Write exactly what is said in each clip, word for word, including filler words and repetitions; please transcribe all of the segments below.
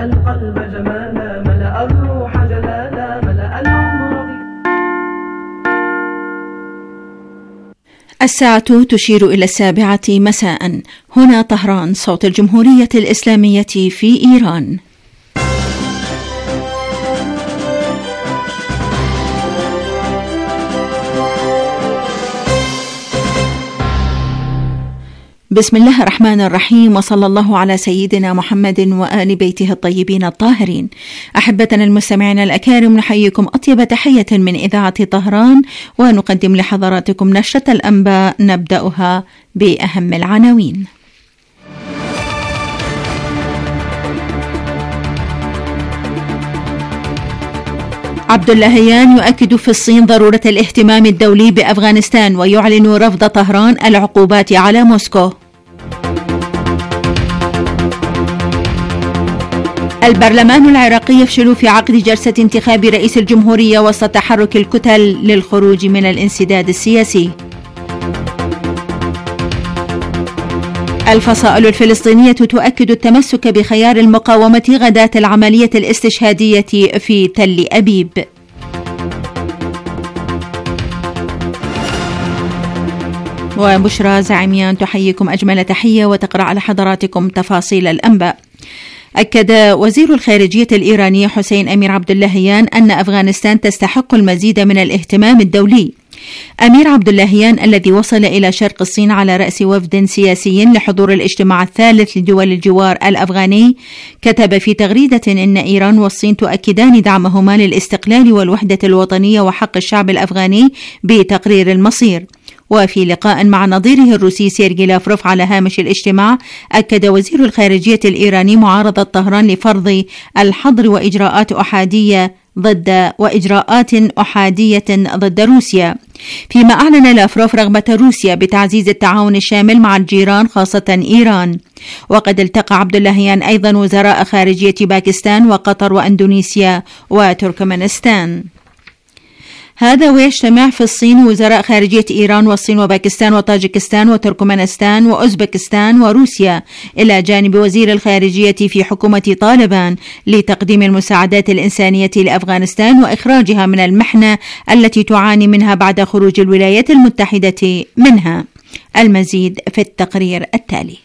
ملأ القلب جمالا، ملأ الروح جلالا، ملأ العمر. الساعة تشير إلى السابعة مساء. هنا طهران، صوت الجمهورية الإسلامية في إيران. بسم الله الرحمن الرحيم، وصلى الله على سيدنا محمد وآل بيته الطيبين الطاهرين. أحبتنا المستمعين الأكارم، نحييكم أطيب تحية من إذاعة طهران، ونقدم لحضراتكم نشرة الأنباء نبدأها بأهم العناوين. عبد اللهيان يؤكد في الصين ضرورة الاهتمام الدولي بأفغانستان، ويعلن رفض طهران العقوبات على موسكو. البرلمان العراقي يفشل في عقد جلسة انتخاب رئيس الجمهورية وسط تحرك الكتل للخروج من الانسداد السياسي. الفصائل الفلسطينية تؤكد التمسك بخيار المقاومة غداة العملية الاستشهادية في تل أبيب. وبشرى زعيميان تحييكم أجمل تحية وتقرأ على حضراتكم تفاصيل الأنباء. أكد وزير الخارجية الإيراني حسين أمير عبد اللهيان أن أفغانستان تستحق المزيد من الاهتمام الدولي. أمير عبد اللهيان الذي وصل إلى شرق الصين على رأس وفد سياسي لحضور الاجتماع الثالث لدول الجوار الأفغاني كتب في تغريدة إن إيران والصين تؤكدان دعمهما للاستقلال والوحدة الوطنية وحق الشعب الأفغاني بتقرير المصير. وفي لقاء مع نظيره الروسي سيرجي لافروف على هامش الاجتماع، أكد وزير الخارجية الإيراني معارضة طهران لفرض الحظر وإجراءات أحادية ضد وإجراءات أحادية ضد روسيا، فيما أعلن لافروف رغبة روسيا بتعزيز التعاون الشامل مع الجيران خاصة إيران. وقد التقى عبد اللهيان أيضا وزراء خارجية باكستان وقطر وأندونيسيا وتركمانستان. هذا ويجتمع في الصين وزراء خارجية إيران والصين وباكستان وطاجكستان وتركمانستان وأوزبكستان وروسيا إلى جانب وزير الخارجية في حكومة طالبان لتقديم المساعدات الإنسانية لأفغانستان وإخراجها من المحنة التي تعاني منها بعد خروج الولايات المتحدة منها. المزيد في التقرير التالي.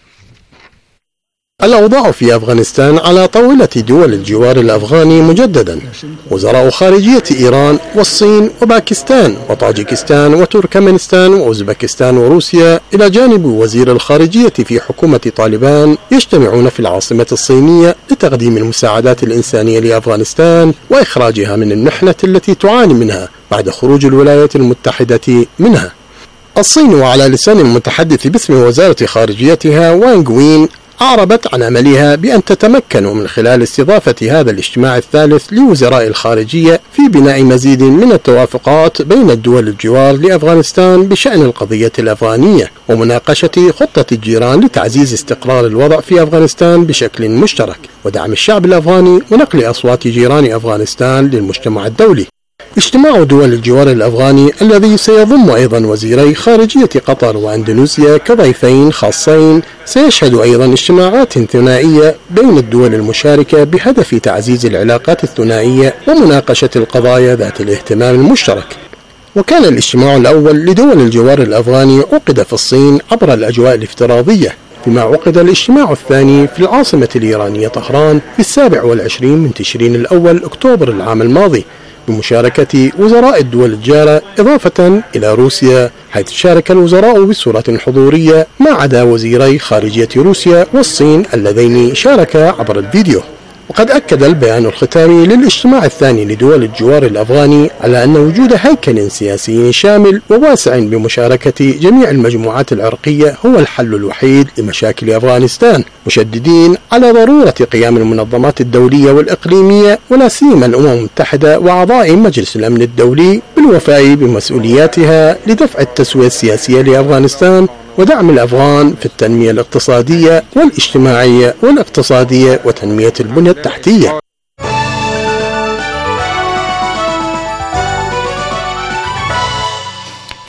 الأوضاع في أفغانستان على طاولة دول الجوار الأفغاني مجددا. وزراء خارجية إيران والصين وباكستان وطاجكستان وتركمانستان وأوزبكستان وروسيا إلى جانب وزير الخارجية في حكومة طالبان يجتمعون في العاصمة الصينية لتقديم المساعدات الإنسانية لأفغانستان وإخراجها من المحنة التي تعاني منها بعد خروج الولايات المتحدة منها. الصين وعلى لسان المتحدث باسم وزارة خارجيتها وانغ وين أعربت عن أملها بأن تتمكن من خلال استضافة هذا الاجتماع الثالث لوزراء الخارجية في بناء مزيد من التوافقات بين الدول الجوار لأفغانستان بشأن القضية الأفغانية ومناقشة خطة الجيران لتعزيز استقرار الوضع في أفغانستان بشكل مشترك ودعم الشعب الأفغاني ونقل أصوات جيران أفغانستان للمجتمع الدولي. اجتماع دول الجوار الأفغاني الذي سيضم أيضا وزيري خارجية قطر وأندونيسيا كضيفين خاصين سيشهد أيضا اجتماعات ثنائية بين الدول المشاركة بهدف تعزيز العلاقات الثنائية ومناقشة القضايا ذات الاهتمام المشترك. وكان الاجتماع الأول لدول الجوار الأفغاني عقد في الصين عبر الأجواء الافتراضية، بما عقد الاجتماع الثاني في العاصمة الإيرانية طهران في السابع والعشرين من تشرين الأول أكتوبر العام الماضي بمشاركة وزراء الدول الجارة إضافة إلى روسيا، حيث شارك الوزراء بصورة حضورية ما عدا وزيري خارجية روسيا والصين اللذين شاركا عبر الفيديو. وقد أكد البيان الختامي للاجتماع الثاني لدول الجوار الأفغاني على أن وجود هيكل سياسي شامل وواسع بمشاركة جميع المجموعات العرقية هو الحل الوحيد لمشاكل أفغانستان، مشددين على ضرورة قيام المنظمات الدولية والإقليمية ولا سيما الأمم المتحدة وأعضاء مجلس الأمن الدولي بالوفاء بمسؤولياتها لدفع التسوية السياسية لأفغانستان ودعم الأفغان في التنمية الاقتصادية والاجتماعية والاقتصادية وتنمية البنية التحتية.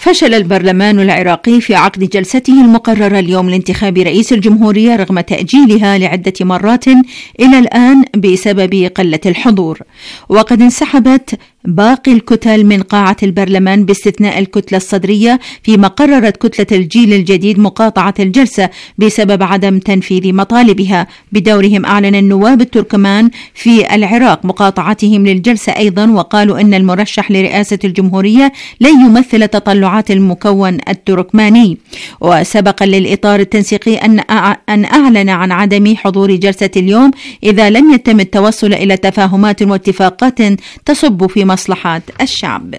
فشل البرلمان العراقي في عقد جلسته المقررة اليوم لانتخاب رئيس الجمهورية رغم تأجيلها لعدة مرات إلى الآن بسبب قلة الحضور، وقد انسحبت باقي الكتل من قاعة البرلمان باستثناء الكتلة الصدرية، فيما قررت كتلة الجيل الجديد مقاطعة الجلسة بسبب عدم تنفيذ مطالبها. بدورهم أعلن النواب التركمان في العراق مقاطعتهم للجلسة أيضا، وقالوا إن المرشح لرئاسة الجمهورية لن يمثل تطلعات المكون التركماني. وسبق للإطار التنسيقي أن أن أعلن عن عدم حضور جلسة اليوم إذا لم يتم التوصل إلى تفاهمات واتفاقات تصب في مصلحة الشعب.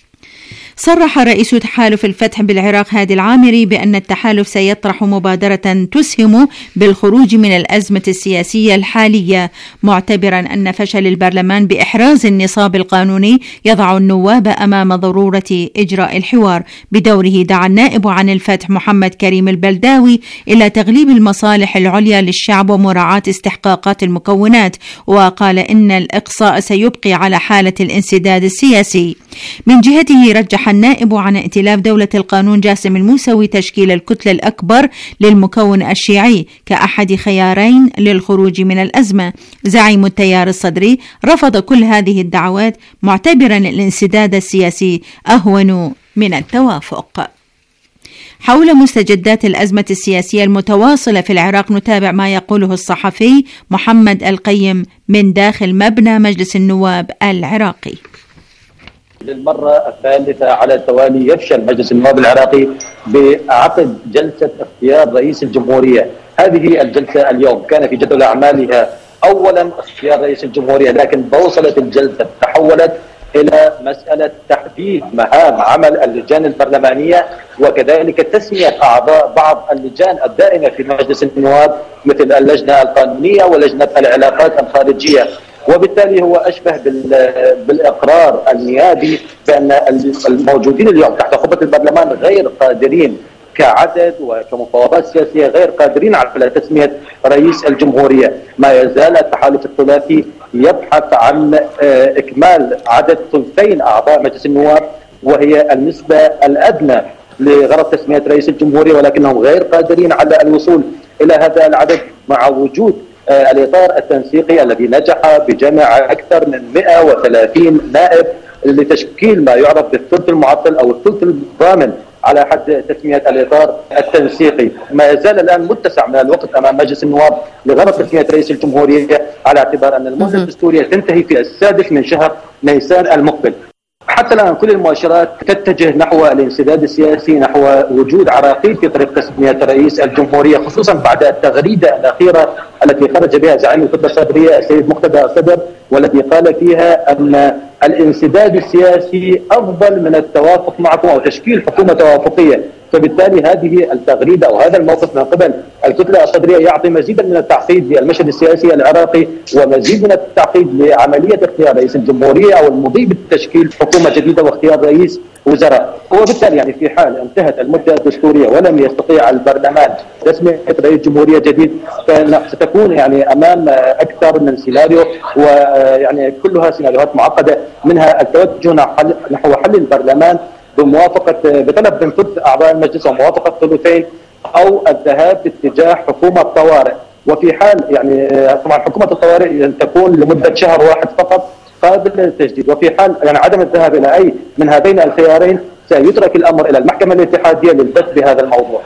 صرح رئيس تحالف الفتح بالعراق هادي العامري بأن التحالف سيطرح مبادرة تسهم بالخروج من الأزمة السياسية الحالية، معتبرا أن فشل البرلمان بإحراز النصاب القانوني يضع النواب أمام ضرورة إجراء الحوار. بدوره دعا النائب عن الفتح محمد كريم البلداوي إلى تغليب المصالح العليا للشعب ومراعاة استحقاقات المكونات، وقال إن الإقصاء سيبقي على حالة الانسداد السياسي. من جهته رجح النائب عن ائتلاف دولة القانون جاسم الموسوي تشكيل الكتلة الأكبر للمكون الشيعي كأحد خيارين للخروج من الأزمة. زعيم التيار الصدري رفض كل هذه الدعوات، معتبرا الانسداد السياسي أهون من التوافق. حول مستجدات الأزمة السياسية المتواصلة في العراق نتابع ما يقوله الصحفي محمد القيم من داخل مبنى مجلس النواب العراقي. للمرة الثالثة على التوالي يفشل مجلس النواب العراقي بعقد جلسة اختيار رئيس الجمهورية. هذه الجلسة اليوم كان في جدول أعمالها أولا اختيار رئيس الجمهورية، لكن بوصلة الجلسة تحولت إلى مسألة تحديد مهام عمل اللجان البرلمانية، وكذلك تسمية أعضاء بعض اللجان الدائمة في مجلس النواب مثل اللجنة القانونية ولجنة العلاقات الخارجية. وبالتالي هو أشبه بالإقرار النيابي بأن الموجودين اليوم تحت قبة البرلمان غير قادرين كعدد وكمفاوضات سياسية، غير قادرين على تسمية رئيس الجمهورية. ما يزال التحالف الثلاثي يبحث عن إكمال عدد ثلثين أعضاء مجلس النواب، وهي النسبة الأدنى لغرض تسمية رئيس الجمهورية، ولكنهم غير قادرين على الوصول إلى هذا العدد مع وجود الإطار التنسيقي الذي نجح بجمع أكثر من مئة وثلاثين نائب لتشكيل ما يعرف بالثلث المعطل أو الثلث الضامن على حد تسمية الإطار التنسيقي. ما يزال الآن متسع من الوقت أمام مجلس النواب لغرض تسمية رئيس الجمهورية، على اعتبار أن المدة الدستورية تنتهي في السادس من شهر نيسان المقبل. حتى الآن كل المؤشرات تتجه نحو الانسداد السياسي، نحو وجود عراقيل في طريق تسمية رئيس الجمهورية، خصوصا بعد التغريدة الأخيرة التي خرج بها زعيم الكتلة الصدرية السيد مقتدى الصدر، والتي قال فيها أن الانسداد السياسي أفضل من التوافق معكم أو تشكيل حكومة توافقية. فبالتالي هذه التغريدة أو هذا الموقف من قبل الكتلة الصدرية يعطي مزيدا من التعقيد للمشهد السياسي العراقي، ومزيد من التعقيد لعملية اختيار رئيس الجمهورية أو المضي بتشكيل حكومة جديدة واختيار رئيس وزراء. وبالتالي يعني في حال انتهت المدة الدستورية ولم يستطيع البرلمان تسمية رئيس جمهورية جديد، فستكون يعني أمام أكثر من سيناريو، ويعني كلها سيناريوهات معقدة، منها التوجه نحو حل البرلمان بموافقة بطلب من ثلث أعضاء المجلس وموافقة ثلثين، أو الذهاب باتجاه حكومة طوارئ. وفي حال يعني طبعا حكومة الطوارئ تكون لمدة شهر واحد فقط قابل للتجديد، وفي حال يعني عدم الذهاب إلى أي من هذين الخيارين سيترك الأمر إلى المحكمة الاتحادية للبت بهذا الموضوع.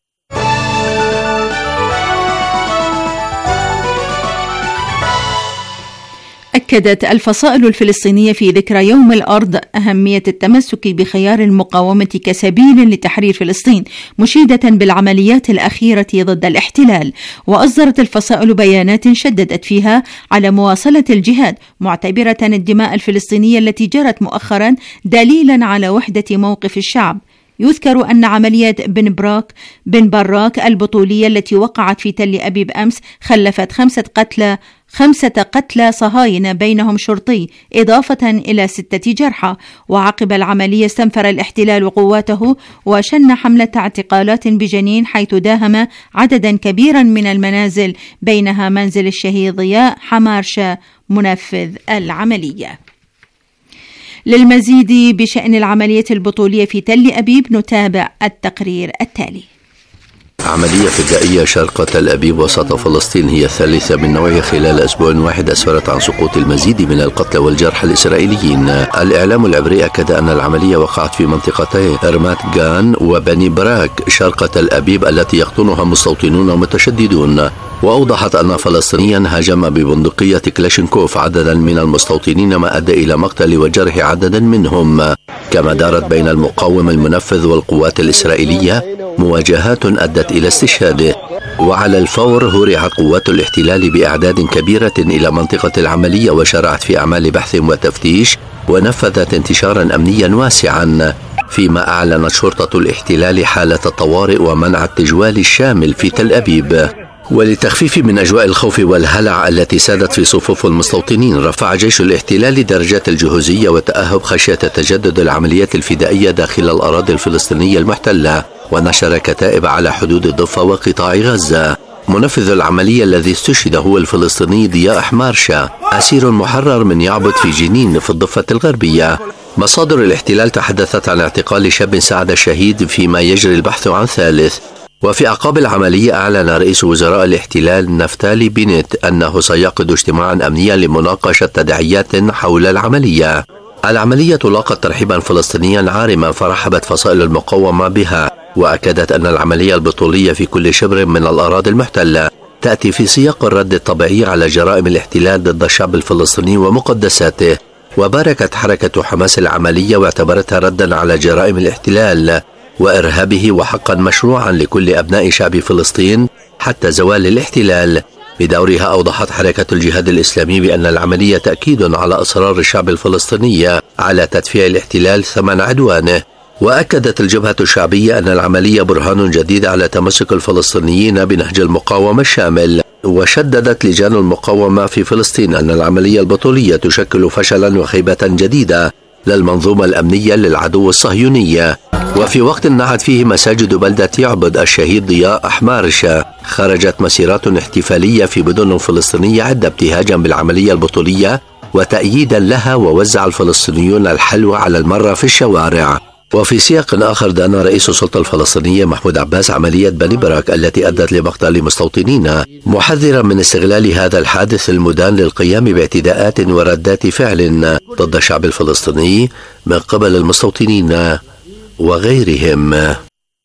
أكدت الفصائل الفلسطينية في ذكرى يوم الأرض أهمية التمسك بخيار المقاومة كسبيل لتحرير فلسطين، مشيدة بالعمليات الأخيرة ضد الاحتلال. وأصدرت الفصائل بيانات شددت فيها على مواصلة الجهاد، معتبرة الدماء الفلسطينية التي جرت مؤخرا دليلا على وحدة موقف الشعب. يذكر أن عملية بن براك بن براك البطولية التي وقعت في تل أبيب أمس خلفت خمسة قتلى خمسة قتلى صهاينة بينهم شرطي، إضافة إلى ستة جرحى. وعقب العملية استنفر الاحتلال قواته وشن حملة اعتقالات بجنين، حيث داهم عددا كبيرا من المنازل، بينها منزل الشهيد ضياء حمارشة منفذ العملية. للمزيد بشأن العملية البطولية في تل أبيب نتابع التقرير التالي. عملية فدائية شرق تل أبيب وسط فلسطين هي الثالثة من نوعها خلال أسبوع واحد أسفرت عن سقوط المزيد من القتلى والجرحى الإسرائيليين. الإعلام العبري أكد أن العملية وقعت في منطقتي رمات جان وبني براك شرق تل أبيب التي يقطنها مستوطنون متشددون. وأوضحت أن فلسطينيا هاجم ببندقية كلاشينكوف عددا من المستوطنين ما أدى إلى مقتل وجرح عددا منهم. كما دارت بين المقاوم المنفذ والقوات الإسرائيلية مواجهات أدت إلى استشهاده. وعلى الفور هرعت قوات الاحتلال بأعداد كبيرة إلى منطقة العملية وشرعت في أعمال بحث وتفتيش ونفذت انتشارا أمنيا واسعا، فيما أعلنت شرطة الاحتلال حالة الطوارئ ومنع التجوال الشامل في تل أبيب. وللتخفيف من أجواء الخوف والهلع التي سادت في صفوف المستوطنين، رفع جيش الاحتلال درجات الجهوزية والتأهب خشية تجدد العمليات الفدائية داخل الأراضي الفلسطينية المحتلة، ونشر كتائب على حدود الضفة وقطاع غزة. منفذ العملية الذي استشهد هو الفلسطيني ضياء حمارشة، أسير محرر من يعبد في جنين في الضفة الغربية. مصادر الاحتلال تحدثت عن اعتقال شاب سعد الشهيد فيما يجري البحث عن ثالث. وفي أعقاب العملية أعلن رئيس وزراء الاحتلال نفتالي بينت أنه سيعقد اجتماعا أمنيا لمناقشة تداعيات حول العملية. العملية لاقت ترحيبا فلسطينيا عارما فرحبت فصائل المقاومة بها، وأكدت أن العملية البطولية في كل شبر من الأراضي المحتلة تأتي في سياق الرد الطبيعي على جرائم الاحتلال ضد الشعب الفلسطيني ومقدساته. وباركت حركة حماس العملية واعتبرتها ردا على جرائم الاحتلال وإرهابه وحقا مشروعا لكل أبناء شعب فلسطين حتى زوال الاحتلال. بدورها أوضحت حركة الجهاد الإسلامي بأن العملية تأكيد على إصرار الشعب الفلسطيني على تدفيع الاحتلال ثمن عدوانه. وأكدت الجبهة الشعبية أن العملية برهان جديد على تمسك الفلسطينيين بنهج المقاومة الشامل. وشددت لجان المقاومة في فلسطين أن العملية البطولية تشكل فشلا وخيبة جديدة للمنظومة الأمنية للعدو الصهيوني. وفي وقت نعت فيه مساجد بلدة يعبد الشهيد ضياء حمارشة، خرجت مسيرات احتفالية في مدن فلسطينية عدة ابتهاجا بالعملية البطولية وتأييدا لها، ووزع الفلسطينيون الحلوى على المرة في الشوارع. وفي سياق آخر دان رئيس السلطة الفلسطينية محمود عباس عملية بني براك التي أدت لمقتل مستوطنين، محذرا من استغلال هذا الحادث المدان للقيام باعتداءات وردات فعل ضد الشعب الفلسطيني من قبل المستوطنين وغيرهم.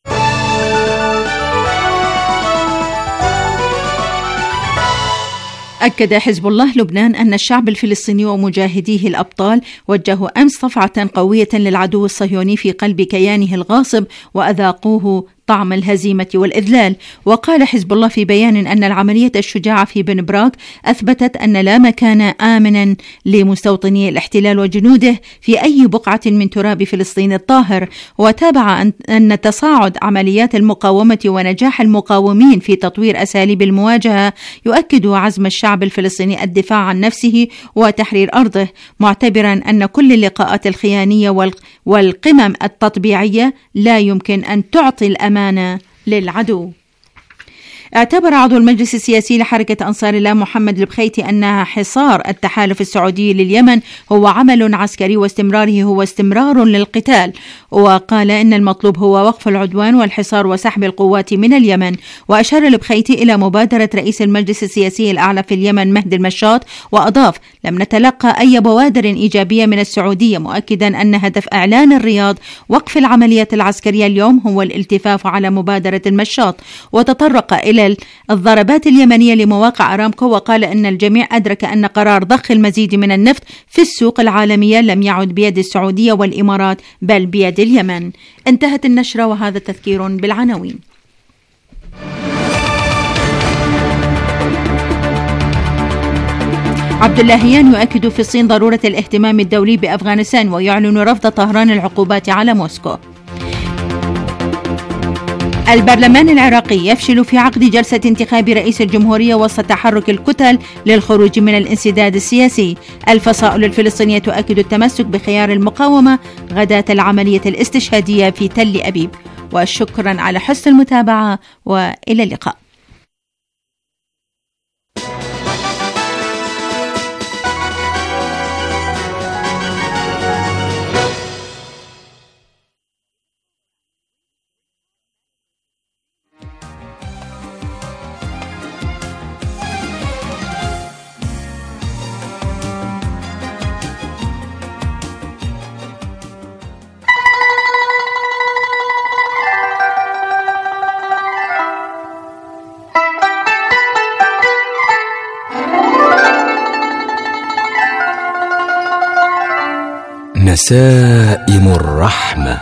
أكد حزب الله لبنان أن الشعب الفلسطيني ومجاهديه الأبطال وجهوا أمس صفعة قوية للعدو الصهيوني في قلب كيانه الغاصب وأذاقوه طعم الهزيمة والإذلال. وقال حزب الله في بيان أن العملية الشجاعة في بن براك أثبتت أن لا مكان آمنا لمستوطني الاحتلال وجنوده في أي بقعة من تراب فلسطين الطاهر. وتابع أن تصاعد عمليات المقاومة ونجاح المقاومين في تطوير أساليب المواجهة يؤكد عزم الشعب الفلسطيني الدفاع عن نفسه وتحرير أرضه، معتبرا أن كل اللقاءات الخيانية والقمم التطبيعية لا يمكن أن تعطي الأمان للعدو. اعتبر عضو المجلس السياسي لحركة أنصار الله محمد البخيتي أن حصار التحالف السعودي لليمن هو عمل عسكري واستمراره هو استمرار للقتال، وقال إن المطلوب هو وقف العدوان والحصار وسحب القوات من اليمن. وأشار البخيتي إلى مبادرة رئيس المجلس السياسي الأعلى في اليمن مهدي المشاط، وأضاف: لم نتلقى أي بوادر إيجابية من السعودية، مؤكدا أن هدف إعلان الرياض وقف العمليات العسكرية اليوم هو الالتفاف على مبادرة المشاط. وتطرق إلى الضربات اليمنية لمواقع أرامكو، وقال أن الجميع أدرك أن قرار ضخ المزيد من النفط في السوق العالمية لم يعد بيد السعودية والإمارات بل بيد اليمن. انتهت النشرة وهذا تذكير بالعناوين. عبد اللهيان يؤكد في الصين ضرورة الاهتمام الدولي بأفغانستان ويعلن رفض طهران العقوبات على موسكو. البرلمان العراقي يفشل في عقد جلسة انتخاب رئيس الجمهورية وسط تحرك الكتل للخروج من الانسداد السياسي. الفصائل الفلسطينية تؤكد التمسك بخيار المقاومة غداة العملية الاستشهادية في تل أبيب. وشكرا على حسن المتابعة وإلى اللقاء. نسائم الرحمة.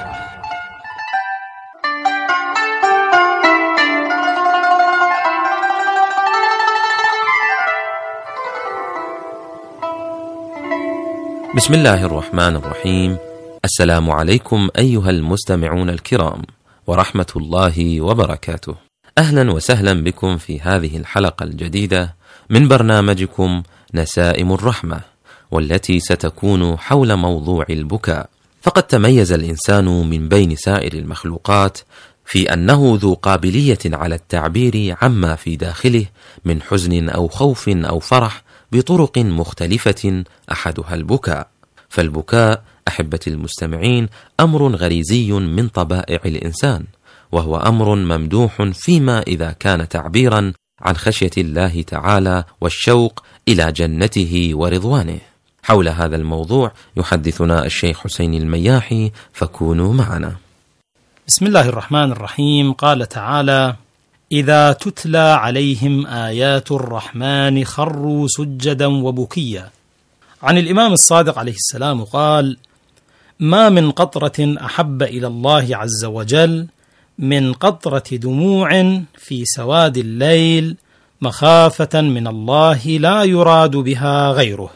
بسم الله الرحمن الرحيم. السلام عليكم أيها المستمعون الكرام ورحمة الله وبركاته. أهلا وسهلا بكم في هذه الحلقة الجديدة من برنامجكم نسائم الرحمة، والتي ستكون حول موضوع البكاء. فقد تميز الإنسان من بين سائر المخلوقات في أنه ذو قابلية على التعبير عما في داخله من حزن أو خوف أو فرح بطرق مختلفة، أحدها البكاء. فالبكاء أحبتي المستمعين أمر غريزي من طبائع الإنسان، وهو أمر ممدوح فيما إذا كان تعبيرا عن خشية الله تعالى والشوق إلى جنته ورضوانه. حول هذا الموضوع يحدثنا الشيخ حسين المياحي، فكونوا معنا. بسم الله الرحمن الرحيم. قال تعالى: إذا تتلى عليهم آيات الرحمن خروا سجدا وبكيا. عن الإمام الصادق عليه السلام قال: ما من قطرة أحب إلى الله عز وجل من قطرة دموع في سواد الليل مخافة من الله لا يراد بها غيره.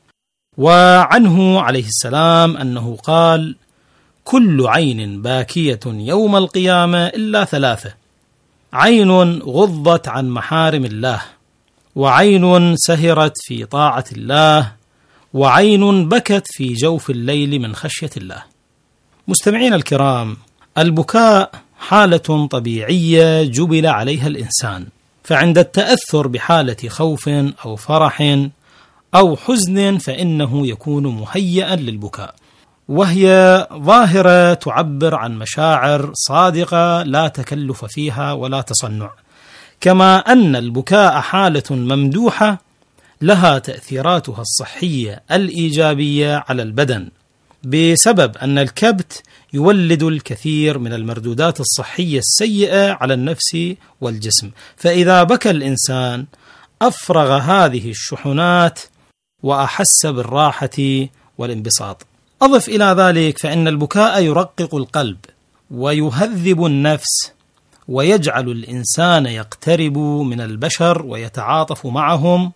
وعنه عليه السلام أنه قال: كل عين باكية يوم القيامة إلا ثلاثة: عين غضت عن محارم الله، وعين سهرت في طاعة الله، وعين بكت في جوف الليل من خشية الله. مستمعين الكرام، البكاء حالة طبيعية جبل عليها الإنسان، فعند التأثر بحالة خوف أو فرح أو حزن فإنه يكون مهيئا للبكاء، وهي ظاهرة تعبر عن مشاعر صادقة لا تكلف فيها ولا تصنع. كما أن البكاء حالة ممدوحة لها تأثيراتها الصحية الإيجابية على البدن، بسبب أن الكبت يولد الكثير من المردودات الصحية السيئة على النفس والجسم، فإذا بكى الإنسان أفرغ هذه الشحنات وأحس بالراحة والانبساط. أضف إلى ذلك فإن البكاء يرقق القلب ويهذب النفس، ويجعل الإنسان يقترب من البشر ويتعاطف معهم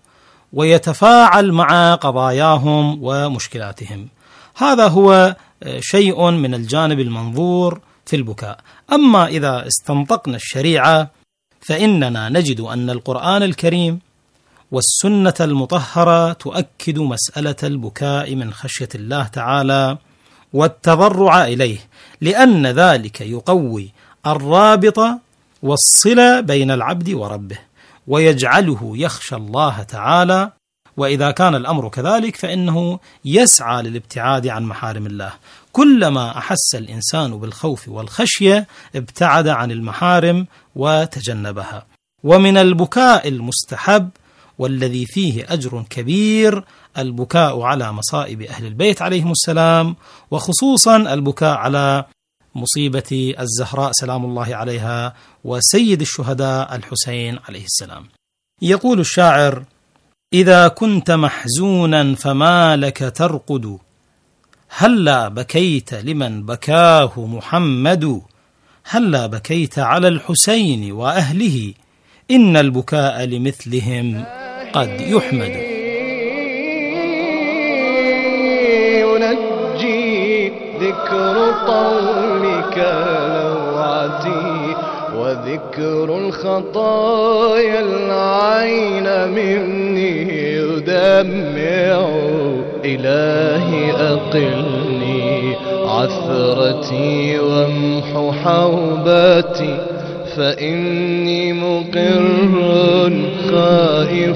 ويتفاعل مع قضاياهم ومشكلاتهم. هذا هو شيء من الجانب المنظور في البكاء. أما إذا استنطقنا الشريعة فإننا نجد أن القرآن الكريم والسنة المطهرة تؤكد مسألة البكاء من خشية الله تعالى والتضرع إليه، لأن ذلك يقوي الرابط والصلة بين العبد وربه، ويجعله يخشى الله تعالى، وإذا كان الأمر كذلك فإنه يسعى للابتعاد عن محارم الله. كلما أحس الإنسان بالخوف والخشية ابتعد عن المحارم وتجنبها. ومن البكاء المستحب والذي فيه أجر كبير البكاء على مصائب أهل البيت عليهم السلام، وخصوصا البكاء على مصيبة الزهراء سلام الله عليها وسيد الشهداء الحسين عليه السلام. يقول الشاعر: إذا كنت محزونا فما لك ترقد، هلا بكيت لمن بكاه محمد، هلا بكيت على الحسين وأهله، إن البكاء لمثلهم قد يحمد. ينجي ذكر قولك لوعتي، وذكر الخطايا العين مني يدمع. إلهي أقلني عثرتي وامح حوبتي، فإني مقر خائف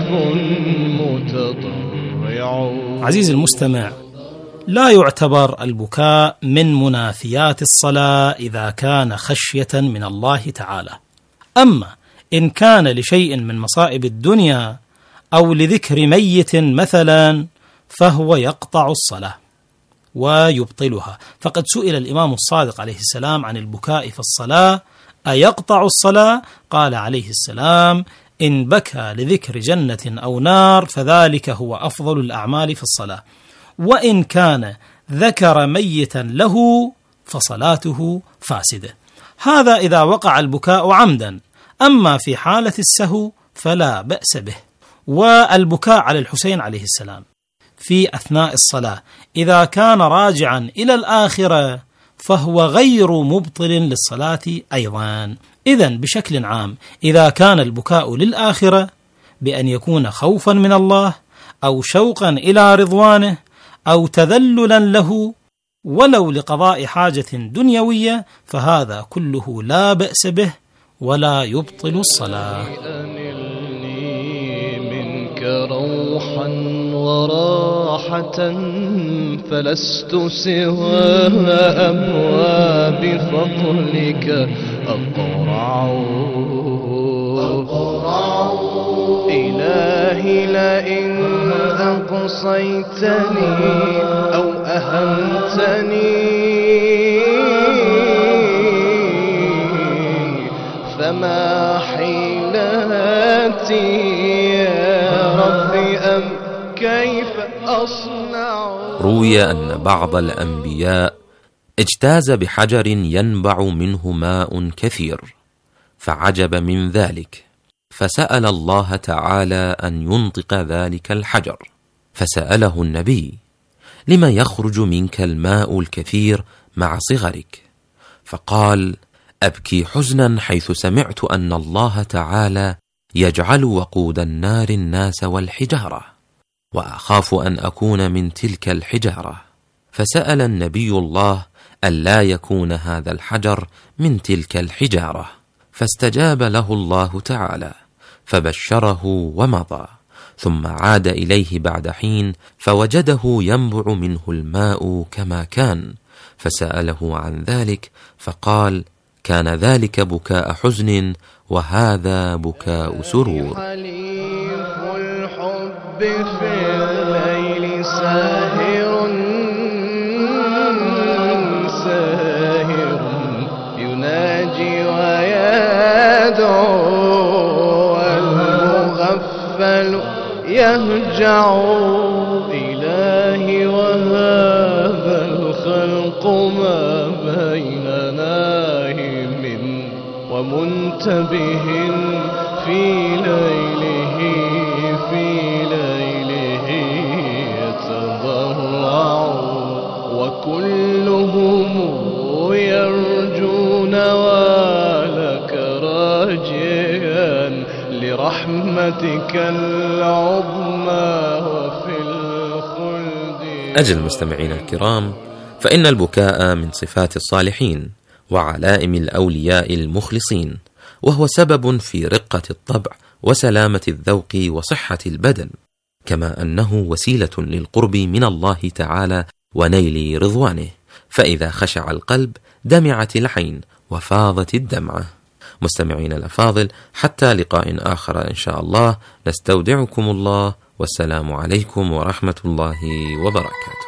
متضرع. عزيزي المستمع، لا يعتبر البكاء من منافيات الصلاة إذا كان خشية من الله تعالى. أما إن كان لشيء من مصائب الدنيا أو لذكر ميت مثلا فهو يقطع الصلاة ويبطلها. فقد سئل الإمام الصادق عليه السلام عن البكاء في الصلاة: أيقطع الصلاة؟ قال عليه السلام: إن بكى لذكر جنة أو نار فذلك هو أفضل الأعمال في الصلاة. وإن كان ذكر ميتا له فصلاته فاسدة. هذا إذا وقع البكاء عمدا، أما في حالة السهو فلا بأس به. والبكاء على الحسين عليه السلام في أثناء الصلاة إذا كان راجعا إلى الآخرة فهو غير مبطل للصلاة أيضا. إذن بشكل عام إذا كان البكاء للآخرة بأن يكون خوفا من الله أو شوقا إلى رضوانه أو تذللا له ولو لقضاء حاجة دنيوية فهذا كله لا بأس به ولا يبطل الصلاة. منك روحا وراحة فلست سوى أبواب فضلك أقرع إلهي لئن أقصيتني أو أهنتني فما حيلتي يا ربي أم كيف أصنع. روي أن بعض الأنبياء اجتاز بحجر ينبع منه ماء كثير فعجب من ذلك، فسأل الله تعالى أن ينطق ذلك الحجر، فسأله النبي: لما يخرج منك الماء الكثير مع صغرك؟ فقال: أبكي حزنا حيث سمعت أن الله تعالى يجعل وقود النار الناس والحجارة، وأخاف أن أكون من تلك الحجارة. فسأل النبي الله ألا يكون هذا الحجر من تلك الحجارة، فاستجاب له الله تعالى فبشره ومضى، ثم عاد إليه بعد حين فوجده ينبع منه الماء كما كان، فسأله عن ذلك فقال: كان ذلك بكاء حزن وهذا بكاء سرور. حليف الحب في الليل ساهر ساهر يناجي ويدعو والمغفل يهجع إلهي وهذا الخلق ما بين نائم ومنتبه في ليله في ليله يتضرع وكلهم يرجون ولك راجيا لرحمتك العظمى وفي الخلد. أجل مستمعينا الكرام، فإن البكاء من صفات الصالحين وعلائم الأولياء المخلصين، وهو سبب في رقة الطبع وسلامة الذوق وصحة البدن، كما أنه وسيلة للقرب من الله تعالى ونيل رضوانه، فإذا خشع القلب دمعت العين وفاضت الدمعة. مستمعين الأفاضل، حتى لقاء آخر إن شاء الله، نستودعكم الله، والسلام عليكم ورحمة الله وبركاته.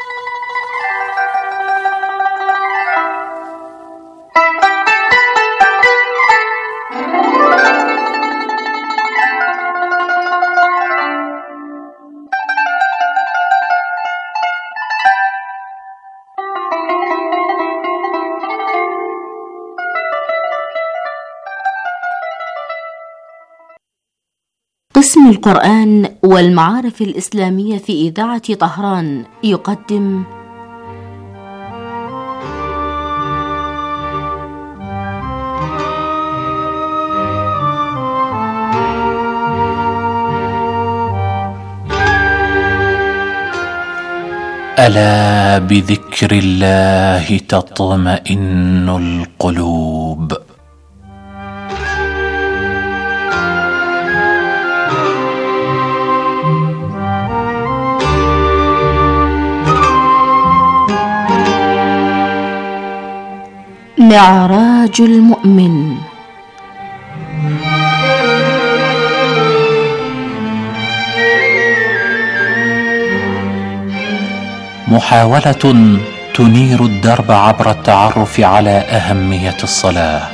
قسم القرآن والمعارف الإسلامية في إذاعة طهران يقدم ألا بذكر الله تطمئن القلوب. معراج المؤمن. محاولة تنير الدرب عبر التعرف على أهمية الصلاة.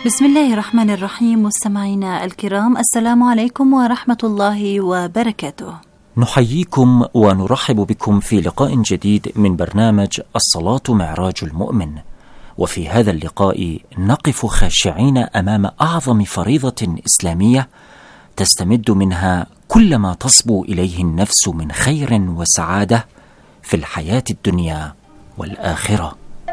بسم الله الرحمن الرحيم. مستمعينا الكرام، السلام عليكم ورحمة الله وبركاته. نحييكم ونرحب بكم في لقاء جديد من برنامج الصلاة معراج المؤمن. وفي هذا اللقاء نقف خاشعين أمام أعظم فريضة إسلامية تستمد منها كل ما تصبو إليه النفس من خير وسعادة في الحياة الدنيا والآخرة.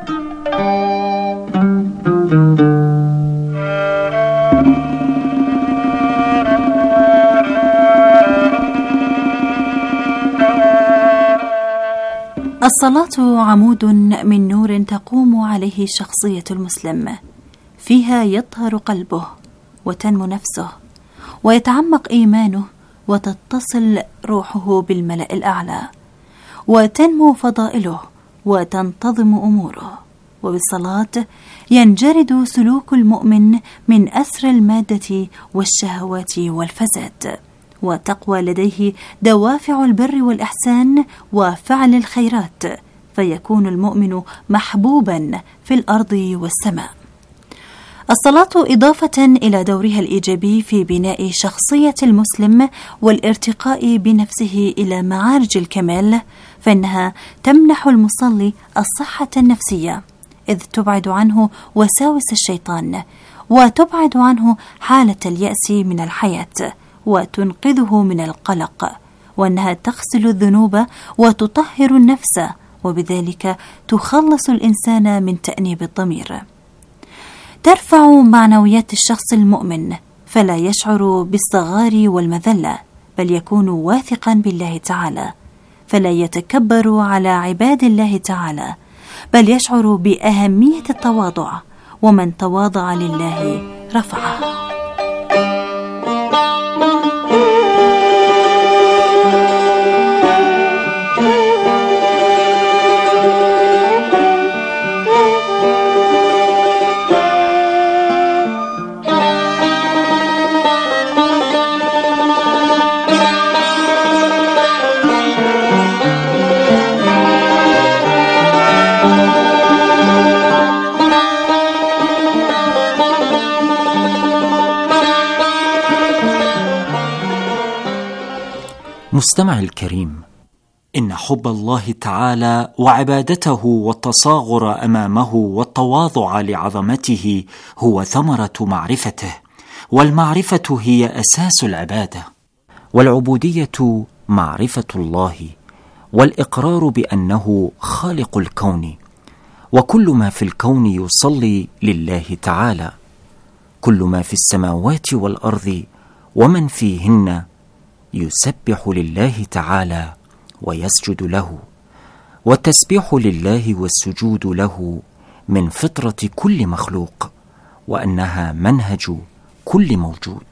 الصلاة عمود من نور تقوم عليه شخصية المسلم، فيها يطهر قلبه وتنمو نفسه ويتعمق إيمانه وتتصل روحه بالملأ الأعلى وتنمو فضائله وتنتظم أموره. وبالصلاة ينجرد سلوك المؤمن من أسر المادة والشهوات والفساد، وتقوى لديه دوافع البر والإحسان وفعل الخيرات، فيكون المؤمن محبوبا في الأرض والسماء. الصلاة إضافة إلى دورها الإيجابي في بناء شخصية المسلم والارتقاء بنفسه إلى معارج الكمال، فإنها تمنح المصلي الصحة النفسية، إذ تبعد عنه وساوس الشيطان وتبعد عنه حالة اليأس من الحياة وتنقذه من القلق، وأنها تغسل الذنوب وتطهر النفس، وبذلك تخلص الإنسان من تأنيب الضمير. ترفع معنويات الشخص المؤمن، فلا يشعر بالصغار والمذلة، بل يكون واثقا بالله تعالى، فلا يتكبر على عباد الله تعالى، بل يشعر بأهمية التواضع، ومن تواضع لله رفعه. مستمع الكريم، إن حب الله تعالى وعبادته والتصاغر أمامه والتواضع لعظمته هو ثمرة معرفته، والمعرفة هي أساس العبادة، والعبودية معرفة الله والإقرار بأنه خالق الكون، وكل ما في الكون يصلي لله تعالى، كل ما في السماوات والأرض ومن فيهن يسبح لله تعالى ويسجد له، والتسبيح لله والسجود له من فطرة كل مخلوق، وأنها منهج كل موجود.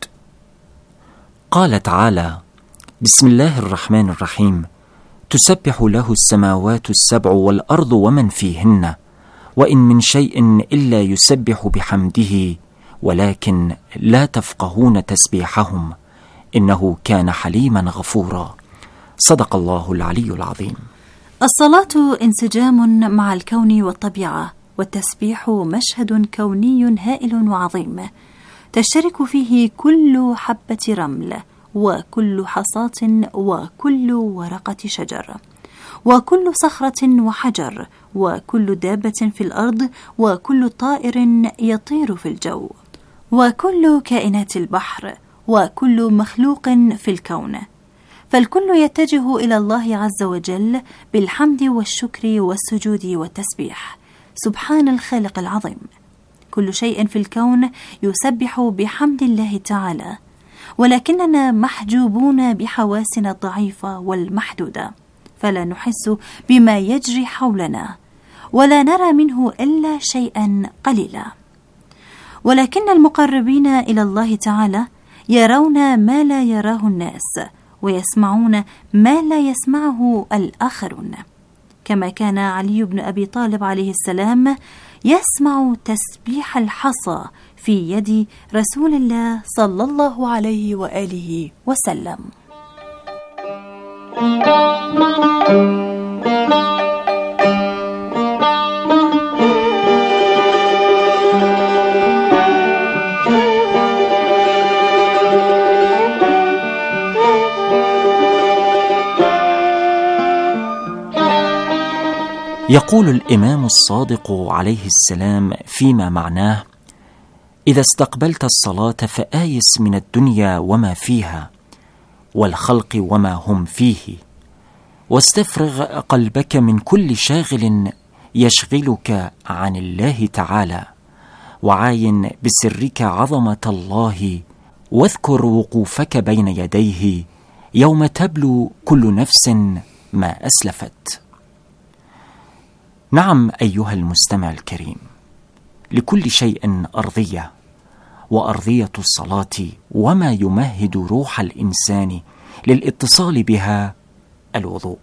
قال تعالى: بسم الله الرحمن الرحيم: تسبح له السماوات السبع والأرض ومن فيهن، وإن من شيء إلا يسبح بحمده ولكن لا تفقهون تسبيحهم إنه كان حليما غفورا. صدق الله العلي العظيم. الصلاة انسجام مع الكون والطبيعة، والتسبيح مشهد كوني هائل وعظيم تشترك فيه كل حبة رمل وكل حصاة وكل ورقة شجر وكل صخرة وحجر وكل دابة في الأرض وكل طائر يطير في الجو وكل كائنات البحر وكل مخلوق في الكون، فالكل يتجه إلى الله عز وجل بالحمد والشكر والسجود والتسبيح، سبحان الخالق العظيم. كل شيء في الكون يسبح بحمد الله تعالى، ولكننا محجوبون بحواسنا الضعيفة والمحدودة، فلا نحس بما يجري حولنا ولا نرى منه إلا شيئا قليلا. ولكن المقربين إلى الله تعالى يرون ما لا يراه الناس، ويسمعون ما لا يسمعه الآخرون، كما كان علي بن أبي طالب عليه السلام يسمع تسبيح الحصى في يد رسول الله صلى الله عليه وآله وسلم. يقول الإمام الصادق عليه السلام فيما معناه: إذا استقبلت الصلاة فآيس من الدنيا وما فيها والخلق وما هم فيه، واستفرغ قلبك من كل شاغل يشغلك عن الله تعالى، وعاين بسرك عظمة الله، واذكر وقوفك بين يديه يوم تبلو كل نفس ما أسلفت. نعم أيها المستمع الكريم، لكل شيء أرضية، وأرضية الصلاة وما يمهد روح الإنسان للاتصال بها الوضوء.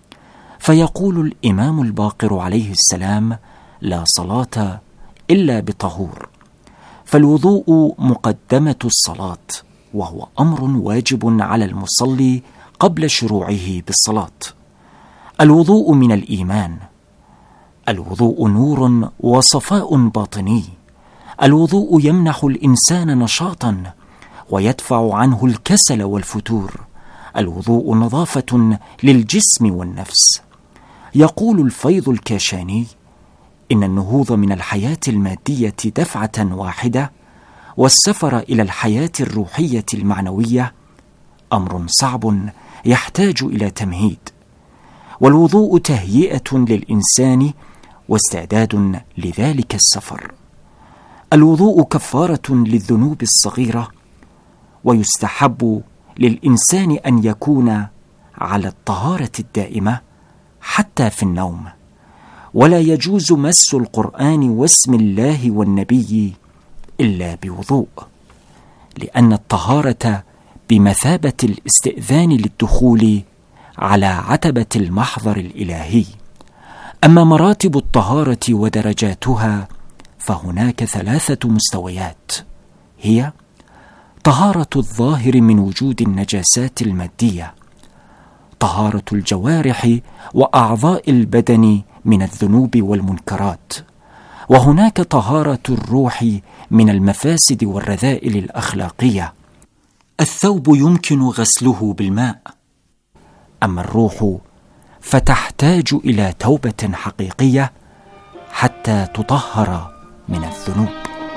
فيقول الإمام الباقر عليه السلام: لا صلاة إلا بطهور. فالوضوء مقدمة الصلاة، وهو أمر واجب على المصلي قبل شروعه بالصلاة. الوضوء من الإيمان. الوضوء نور وصفاء باطني. الوضوء يمنح الإنسان نشاطا ويدفع عنه الكسل والفتور. الوضوء نظافة للجسم والنفس. يقول الفيض الكاشاني: إن النهوض من الحياة المادية دفعة واحدة، والسفر إلى الحياة الروحية المعنوية أمر صعب يحتاج إلى تمهيد. والوضوء تهيئة للإنسان واستعداد لذلك السفر. الوضوء كفارة للذنوب الصغيرة، ويستحب للإنسان أن يكون على الطهارة الدائمة حتى في النوم، ولا يجوز مس القرآن واسم الله والنبي إلا بوضوء، لأن الطهارة بمثابة الاستئذان للدخول على عتبة المحضر الإلهي. أما مراتب الطهارة ودرجاتها فهناك ثلاثة مستويات، هي: طهارة الظاهر من وجود النجاسات المادية، طهارة الجوارح وأعضاء البدن من الذنوب والمنكرات، وهناك طهارة الروح من المفاسد والرذائل الأخلاقية. الثوب يمكن غسله بالماء، أما الروح فتحتاج إلى توبة حقيقية حتى تطهر من الذنوب.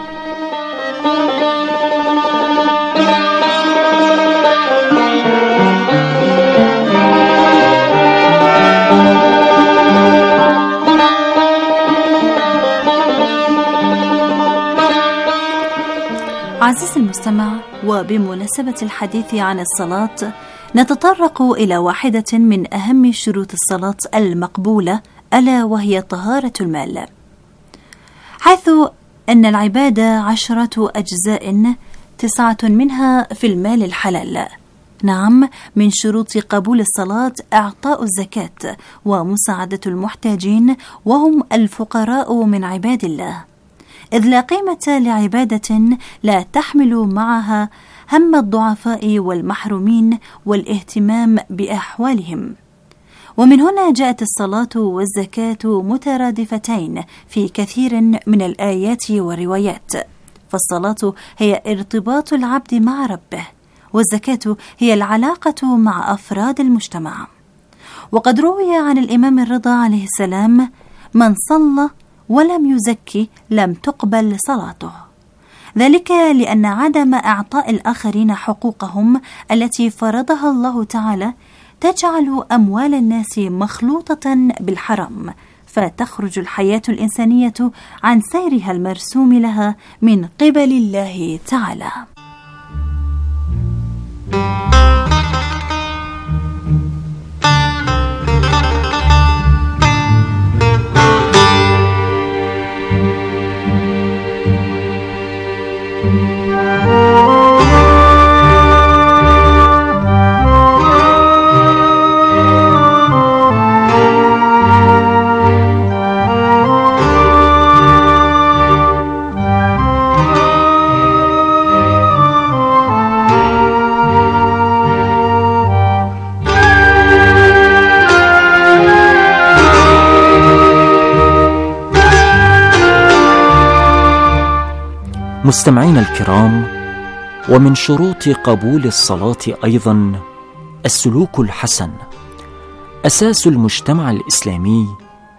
عزيزي المستمع، وبمناسبة الحديث عن الصلاة نتطرق إلى واحدة من أهم شروط الصلاة المقبولة، ألا وهي طهارة المال، حيث أن العبادة عشرة أجزاء، تسعة منها في المال الحلال. نعم، من شروط قبول الصلاة إعطاء الزكاة ومساعدة المحتاجين وهم الفقراء من عباد الله، إذ لا قيمة لعبادة لا تحمل معها هم الضعفاء والمحرومين والاهتمام بأحوالهم. ومن هنا جاءت الصلاة والزكاة مترادفتين في كثير من الآيات والروايات، فالصلاة هي ارتباط العبد مع ربه، والزكاة هي العلاقة مع أفراد المجتمع. وقد روي عن الإمام الرضا عليه السلام: من صلى ولم يزكي لم تقبل صلاته، ذلك لأن عدم إعطاء الآخرين حقوقهم التي فرضها الله تعالى تجعل أموال الناس مخلوطة بالحرام، فتخرج الحياة الإنسانية عن سيرها المرسوم لها من قبل الله تعالى. مستمعين الكرام، ومن شروط قبول الصلاة أيضا السلوك الحسن. أساس المجتمع الإسلامي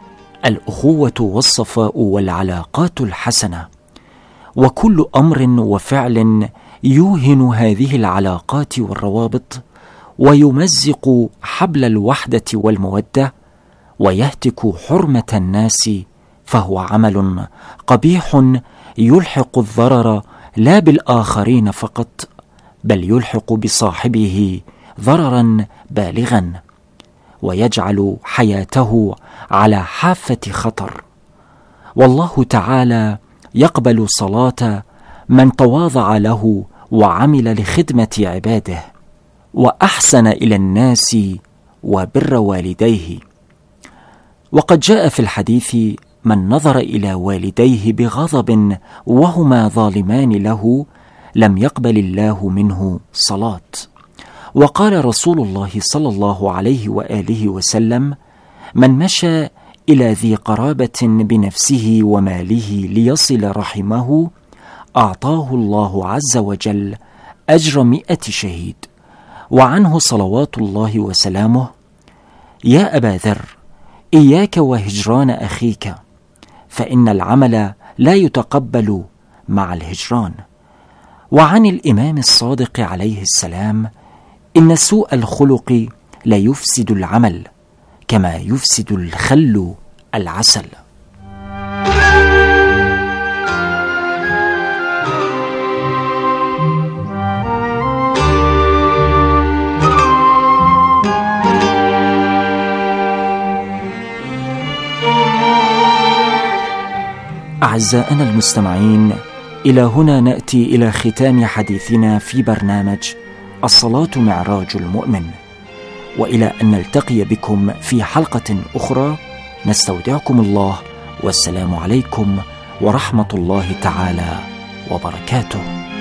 الأخوة والصفاء والعلاقات الحسنة، وكل أمر وفعل يوهن هذه العلاقات والروابط ويمزق حبل الوحدة والمودة ويهتك حرمة الناس، فهو عمل قبيح يلحق الضرر لا بالآخرين فقط، بل يلحق بصاحبه ضررا بالغا، ويجعل حياته على حافة خطر. والله تعالى يقبل صلاة من تواضع له وعمل لخدمة عباده وأحسن إلى الناس وبر والديه. وقد جاء في الحديث: من نظر إلى والديه بغضب وهما ظالمان له لم يقبل الله منه صلاة. وقال رسول الله صلى الله عليه وآله وسلم: من مشى إلى ذي قرابة بنفسه وماله ليصل رحمه أعطاه الله عز وجل أجر مئة شهيد. وعنه صلوات الله وسلامه: يا أبا ذر، إياك وهجران أخيك، فإن العمل لا يتقبل مع الهجران. وعن الإمام الصادق عليه السلام: إن سوء الخلق لا يفسد العمل كما يفسد الخل العسل. أعزائنا المستمعين، إلى هنا نأتي إلى ختام حديثنا في برنامج الصلاة معراج المؤمن، وإلى أن نلتقي بكم في حلقة أخرى نستودعكم الله، والسلام عليكم ورحمة الله تعالى وبركاته.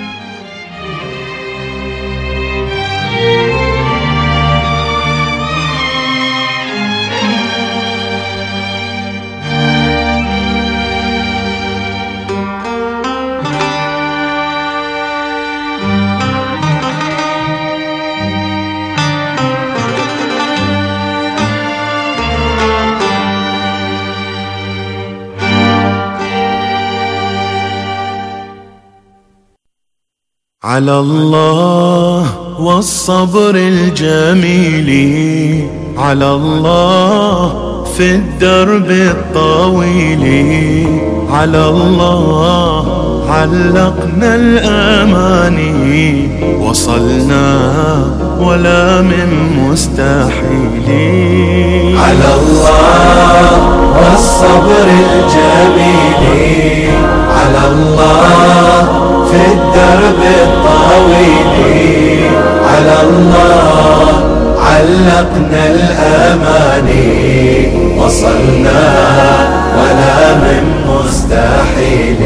على الله والصبر الجميل، على الله في الدرب الطويل، على الله علقنا الأماني، وصلنا ولا من مستحيل. على الله والصبر الجميل، على الله في الدرب الطويل، على الله علقنا الأماني، وصلنا ولا من مستحيل.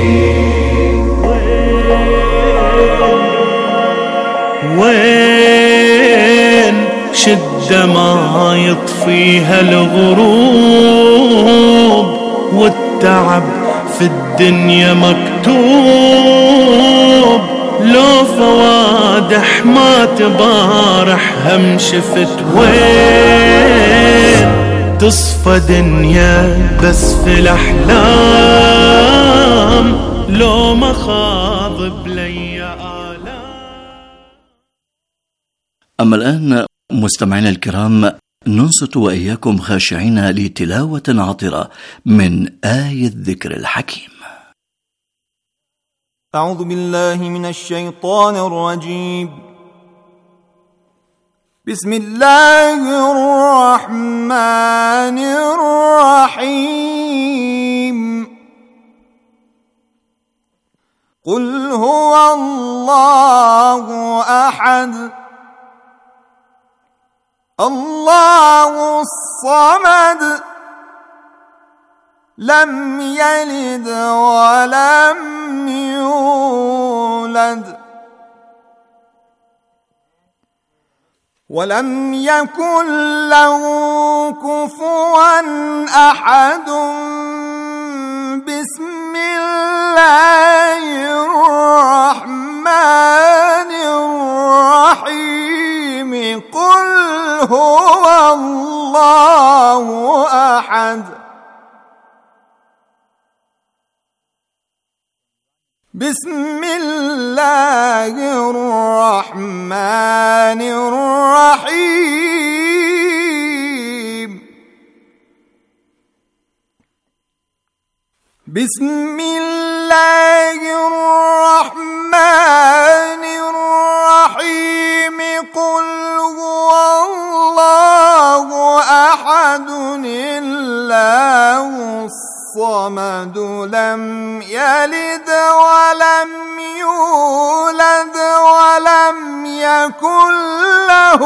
وين شدة ما يطفيها الغروب، والتعب في الدنيا مكتوب، لو فوادح ما تبارح هم شفت. وين تصفى دنيا بس في الأحلام، لو مخاضب لي آلام. أما الآن مستمعينا الكرام، ننصت وإياكم خاشعين لتلاوة عطرة من آية الذكر الحكيم. أعوذ بالله من الشيطان الرجيم. بسم الله الرحمن الرحيم. قل هو الله أحد، الله الصمد، لم يلد ولم يولد ولم يكن له كفوا أحد. بسم الله الرحمن الرحيم. قل هو الله أحد، بسم الله الرحمن الرحيم بسم الله الرحمن الرحيم قل هو الله أحد الله الصمد لم يلد ولم يولد ولم يكن له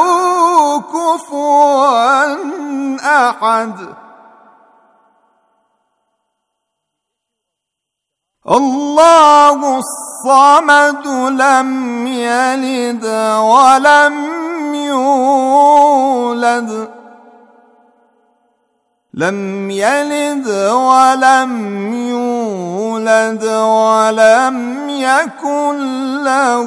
كفوا أحد الله الصمد لم يلد ولم يولد لم يلد ولم يولد ولم يكن له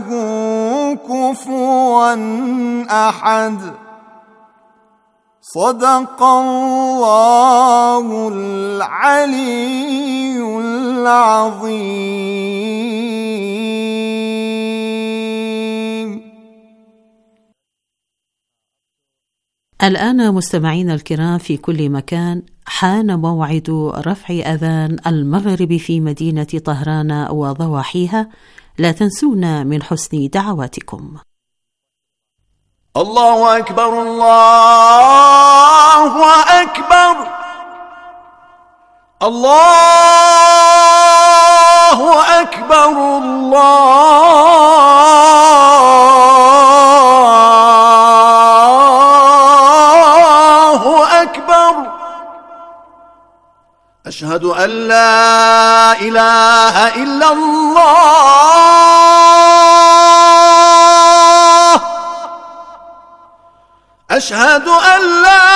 كفوا أحد صدق الله العلي العظيم. الآن مستمعينا الكرام في كل مكان حان موعد رفع أذان المغرب في مدينة طهران وضواحيها. لا تنسونا من حسن دعواتكم. الله أكبر الله أكبر الله أكبر الله أكبر أشهد أن لا إله إلا الله أشهد أن لا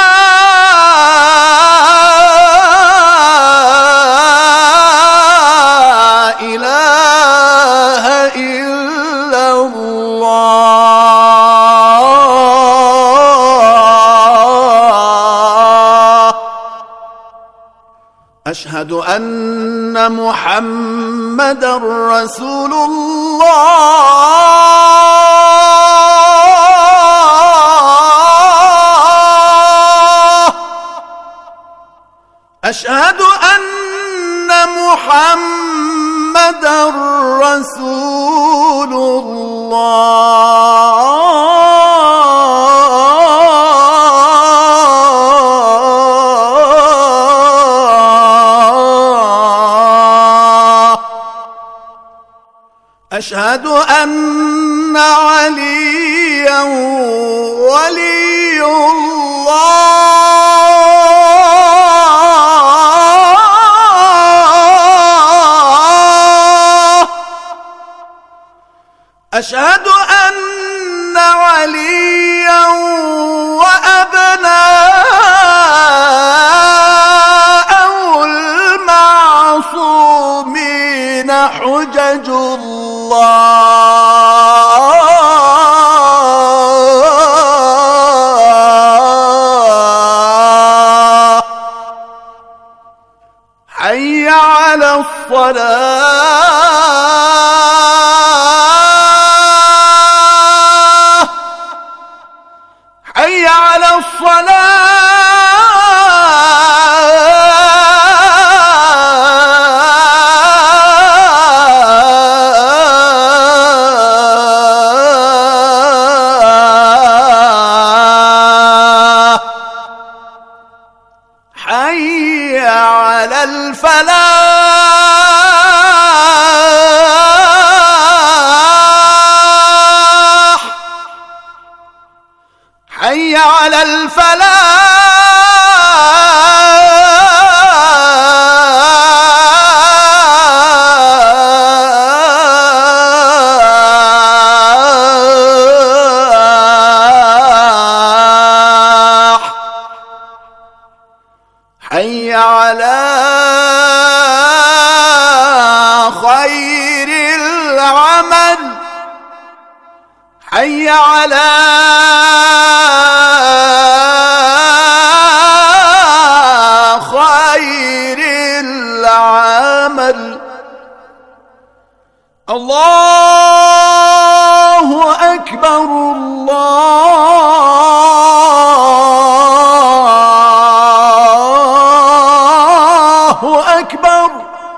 إله إلا الله أشهد أن محمدًا رسول الله أشهد أن محمدًا رسول الله أشهد أن عليًا ولي الله أشهد أن عليًا وأبناءه المعصومين حجج الله حي على الصلاة حي على الصلاة حي على الفلاح حي على الفلاح حي على خير العمل حي على خير العمل الله أكبر الله أكبر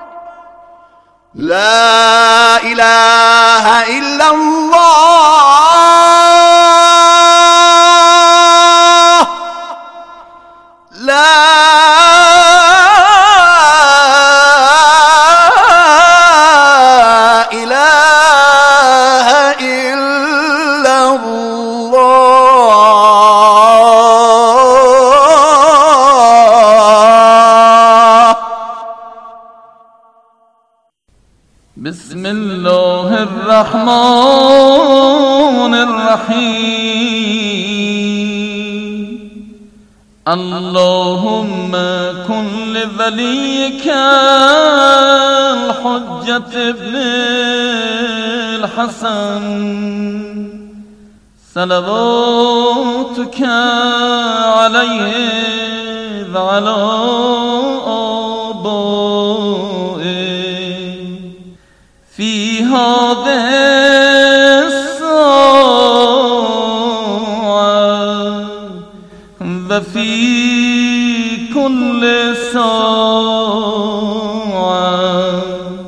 لا إله إلا الله لا إله إلا الله. بسم الله الرحمن الرحيم. اللهم كن لوليك الحجة ابن الحسن صلواتك عليه وعلى آبائه في هذه الساعة وفي كل ساعة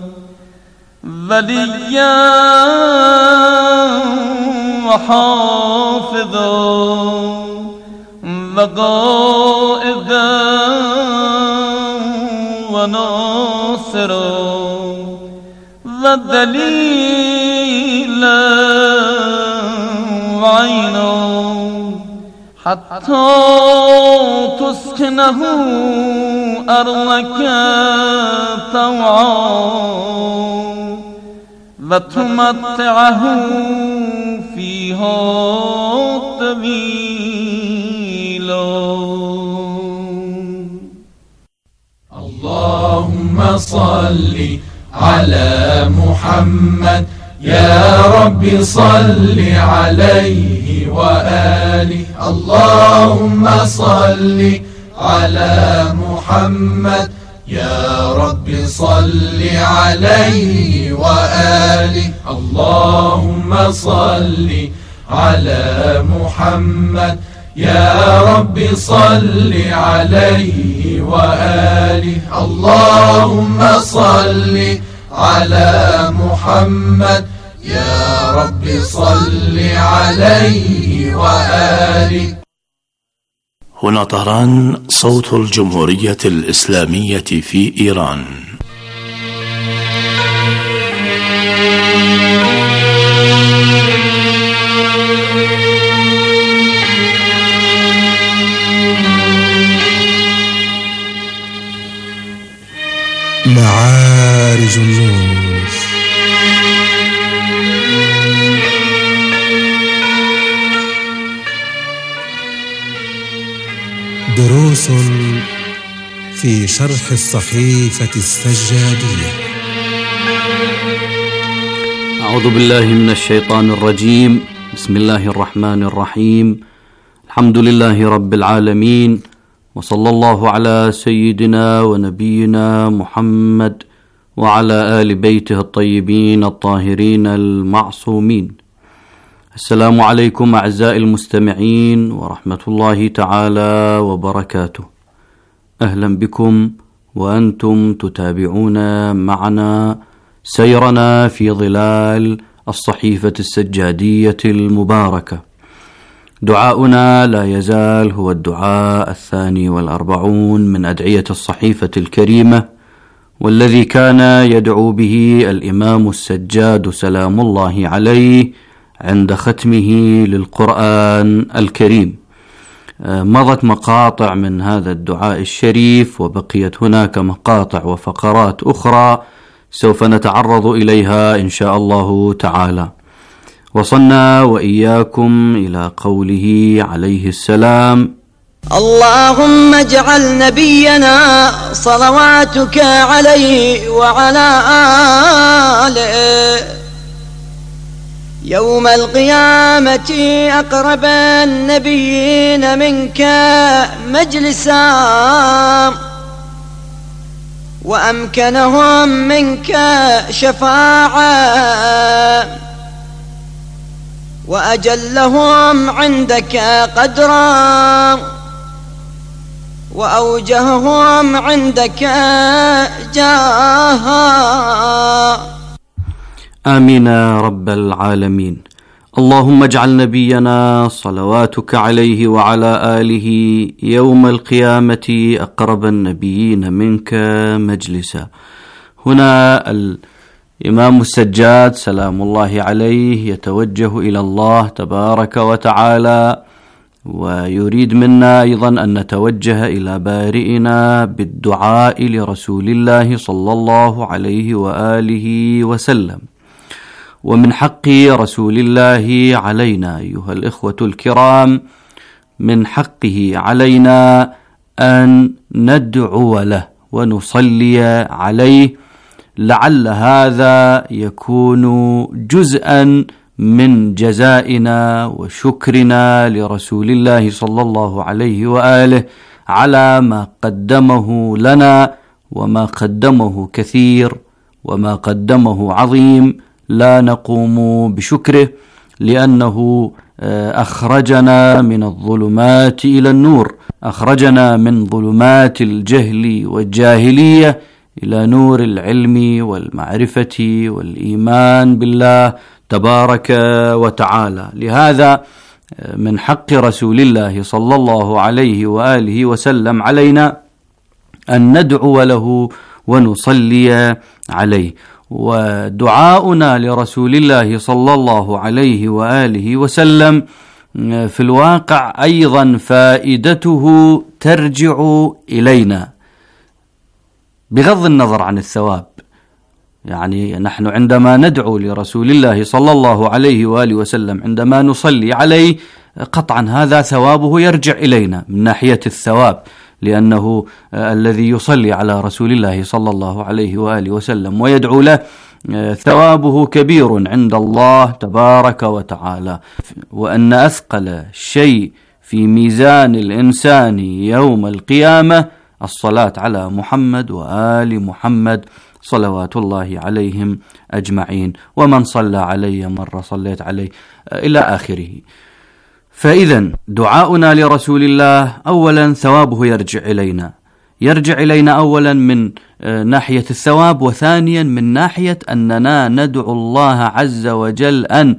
وليا وحافظا وقائدا وناصرا ودليلا وعينا حتى تسكنه أرضك طوعا وتمتعه فيها طويلا. اللهم صل على محمد يا رب صل عليه وآله. اللهم صل على محمد يا رب صل عليه وآله. اللهم صل على محمد يا رب صل عليه وآله. اللهم صل على محمد يا رب صل عليه وآله. هنا طهران، صوت الجمهورية الإسلامية في إيران. معارج النور. دروس في شرح الصحيفة السجادية. أعوذ بالله من الشيطان الرجيم. بسم الله الرحمن الرحيم. الحمد لله رب العالمين، وصلى الله على سيدنا ونبينا محمد وعلى آل بيته الطيبين الطاهرين المعصومين. السلام عليكم أعزائي المستمعين ورحمة الله تعالى وبركاته. أهلا بكم وأنتم تتابعون معنا سيرنا في ظلال الصحيفة السجادية المباركة. دعاؤنا لا يزال هو الدعاء الثاني والأربعون من أدعية الصحيفة الكريمة، والذي كان يدعو به الإمام السجاد سلام الله عليه عند ختمه للقرآن الكريم. مضت مقاطع من هذا الدعاء الشريف، وبقيت هناك مقاطع وفقرات أخرى سوف نتعرض إليها إن شاء الله تعالى. وصلنا وإياكم إلى قوله عليه السلام: اللهم اجعل نبينا صلواتك عليه وعلى آله يوم القيامة أقرب النبيين منك مجلسا، وأمكنهم منك شفاعة وأجلهم عندك قدرا وأوجههم عندك جاها. آمين يا رب العالمين. اللهم اجعل نبينا صلواتك عليه وعلى آله يوم القيامة أقرب النبيين منك مجلسا. هنا الإمام السجاد سلام الله عليه يتوجه إلى الله تبارك وتعالى، ويريد منا أيضا أن نتوجه إلى بارئنا بالدعاء لرسول الله صلى الله عليه وآله وسلم. ومن حق رسول الله علينا أيها الإخوة الكرام، من حقه علينا أن ندعو له ونصلي عليه، لعل هذا يكون جزءا من جزائنا وشكرنا لرسول الله صلى الله عليه وآله على ما قدمه لنا، وما قدمه كثير وما قدمه عظيم، لا نقوم بشكره لأنه أخرجنا من الظلمات إلى النور، أخرجنا من ظلمات الجهل والجاهلية إلى نور العلم والمعرفة والإيمان بالله تبارك وتعالى. لهذا من حق رسول الله صلى الله عليه وآله وسلم علينا أن ندعو له ونصلي عليه. ودعاؤنا لرسول الله صلى الله عليه وآله وسلم في الواقع أيضا فائدته ترجع إلينا بغض النظر عن الثواب. يعني نحن عندما ندعو لرسول الله صلى الله عليه وآله وسلم، عندما نصلي عليه، قطعا هذا ثوابه يرجع إلينا من ناحية الثواب، لأنه الذي يصلي على رسول الله صلى الله عليه وآله وسلم ويدعو له ثوابه كبير عند الله تبارك وتعالى. وأن أثقل شيء في ميزان الإنسان يوم القيامة الصلاة على محمد وآل محمد صلوات الله عليهم أجمعين، ومن صلى علي مرة صليت عليه إلى آخره. فإذا دعاؤنا لرسول الله أولا ثوابه يرجع إلينا، يرجع إلينا أولا من ناحية الثواب، وثانيا من ناحية أننا ندعو الله عز وجل أن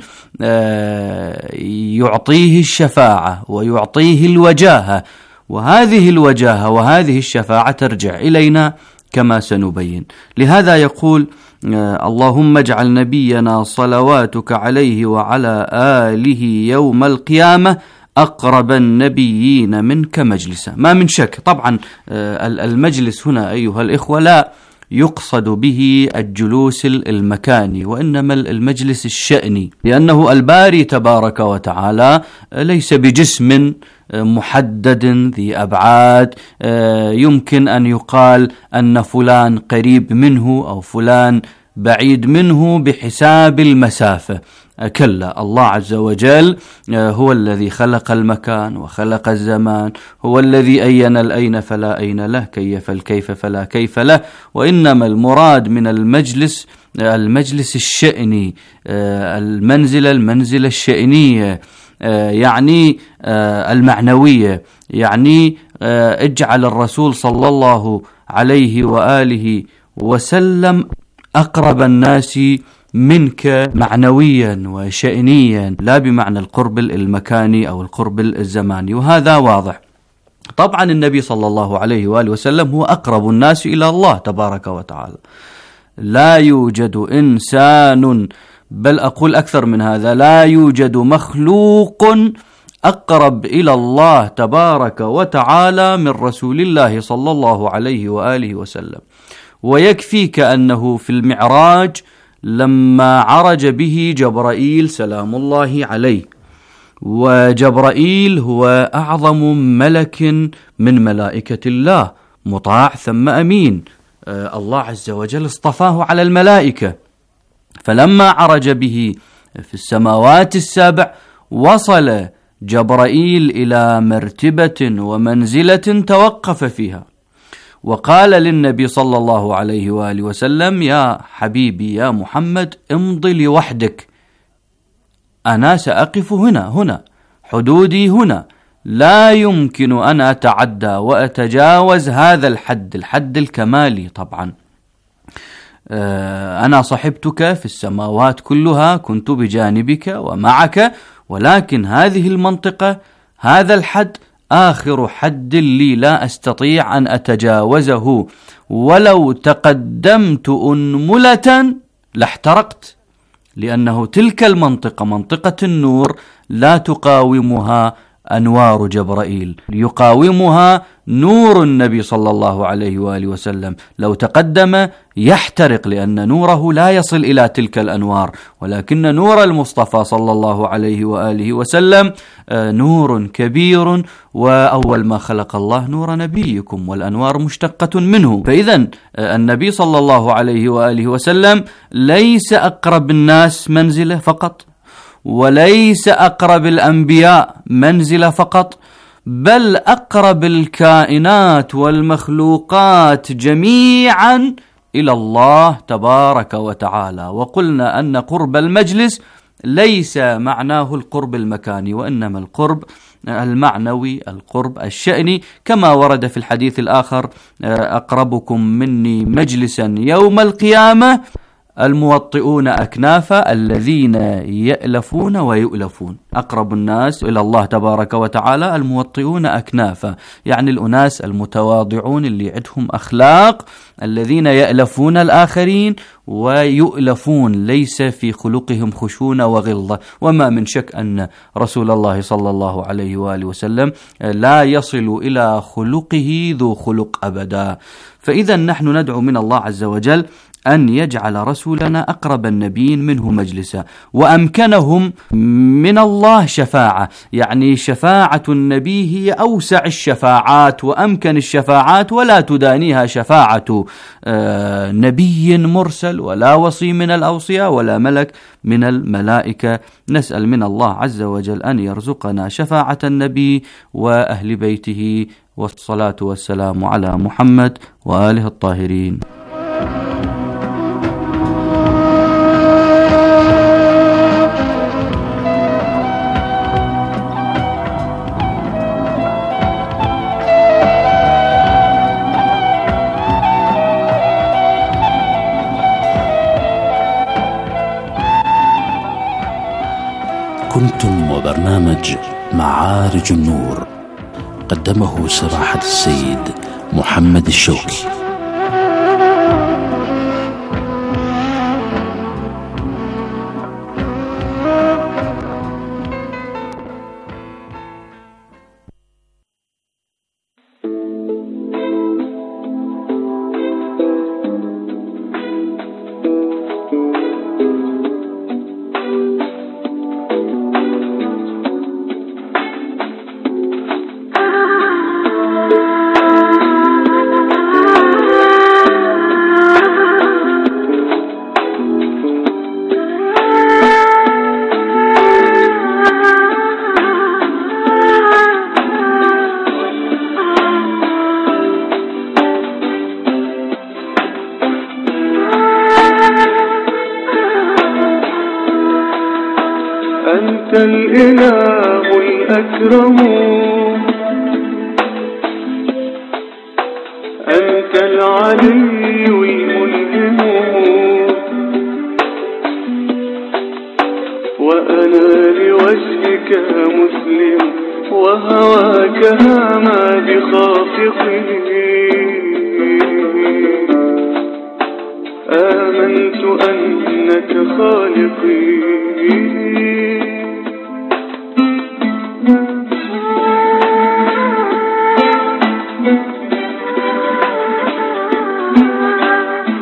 يعطيه الشفاعة ويعطيه الوجاهة، وهذه الوجاهة وهذه الشفاعة ترجع إلينا كما سنبين. لهذا يقول اللهم اجعل نبينا صلواتك عليه وعلى آله يوم القيامة أقرب النبيين منك مجلسا. ما من شك طبعا المجلس هنا أيها الإخوة لا يقصد به الجلوس المكاني، وإنما المجلس الشأني، لأنه الباري تبارك وتعالى ليس بجسم محدد ذي أبعاد يمكن أن يقال أن فلان قريب منه أو فلان بعيد منه بحساب المسافة. كلا، الله عز وجل هو الذي خلق المكان وخلق الزمان، هو الذي أين الأين فلا أين له، كيف الكيف فلا كيف له. وإنما المراد من المجلس المجلس الشأني، المنزلة المنزلة الشأنية، يعني المعنوية، يعني اجعل الرسول صلى الله عليه وآله وسلم أقرب الناس منك معنويا وشأنيا، لا بمعنى القرب المكاني أو القرب الزماني، وهذا واضح. طبعا النبي صلى الله عليه وآله وسلم هو أقرب الناس إلى الله تبارك وتعالى. لا يوجد إنسان، بل أقول أكثر من هذا، لا يوجد مخلوق أقرب إلى الله تبارك وتعالى من رسول الله صلى الله عليه وآله وسلم. ويكفيك أنه في المعراج لما عرج به جبرائيل سلام الله عليه، وجبرائيل هو أعظم ملك من ملائكة الله، مطاع ثم أمين، الله عز وجل اصطفاه على الملائكة. فلما عرج به في السماوات السبع وصل جبرائيل إلى مرتبة ومنزلة توقف فيها، وقال للنبي صلى الله عليه وآله وسلم: يا حبيبي يا محمد امضي لوحدك، أنا سأقف هنا هنا حدودي هنا، لا يمكن أن أتعدى وأتجاوز هذا الحد، الحد الكمالي. طبعا أنا صحبتك في السماوات كلها، كنت بجانبك ومعك، ولكن هذه المنطقة، هذا الحد آخر حد لي، لا أستطيع أن أتجاوزه، ولو تقدمت أنملة لاحترقت، لأنه تلك المنطقة منطقة النور لا تقاومها أنوار جبرائيل، يقاومها نور النبي صلى الله عليه وآله وسلم، لو تقدم يحترق، لأن نوره لا يصل إلى تلك الأنوار، ولكن نور المصطفى صلى الله عليه وآله وسلم نور كبير، وأول ما خلق الله نور نبيكم، والأنوار مشتقة منه. فإذا النبي صلى الله عليه وآله وسلم ليس أقرب الناس منزله فقط، وليس أقرب الأنبياء منزلة فقط، بل أقرب الكائنات والمخلوقات جميعا إلى الله تبارك وتعالى. وقلنا أن قرب المجلس ليس معناه القرب المكاني، وإنما القرب المعنوي، القرب الشأني، كما ورد في الحديث الآخر: أقربكم مني مجلسا يوم القيامة الموطئون أكنافا الذين يألفون ويؤلفون. أقرب الناس إلى الله تبارك وتعالى الموطئون أكنافا، يعني الأناس المتواضعون اللي عندهم أخلاق، الذين يألفون الآخرين ويؤلفون، ليس في خلقهم خشونة وغلظة. وما من شك أن رسول الله صلى الله عليه وآله وسلم لا يصل إلى خلقه ذو خلق أبدا. فإذا نحن ندعو من الله عز وجل أن يجعل رسولنا أقرب النبيين منه مجلسا، وأمكنهم من الله شفاعة، يعني شفاعة النبي هي أوسع الشفاعات وأمكن الشفاعات، ولا تدانيها شفاعة آه نبي مرسل ولا وصي من الأوصياء ولا ملك من الملائكة. نسأل من الله عز وجل أن يرزقنا شفاعة النبي وأهل بيته، والصلاة والسلام على محمد وآله الطاهرين. كنتم وبرنامج معارج النور، قدمه سماحة السيد محمد الشوكي. أنت الإله الأكرم، أنت العلي الملهم، وأنا لوجهك مسلم، وهواك هما بخافقه. آمنت أنك خالقي.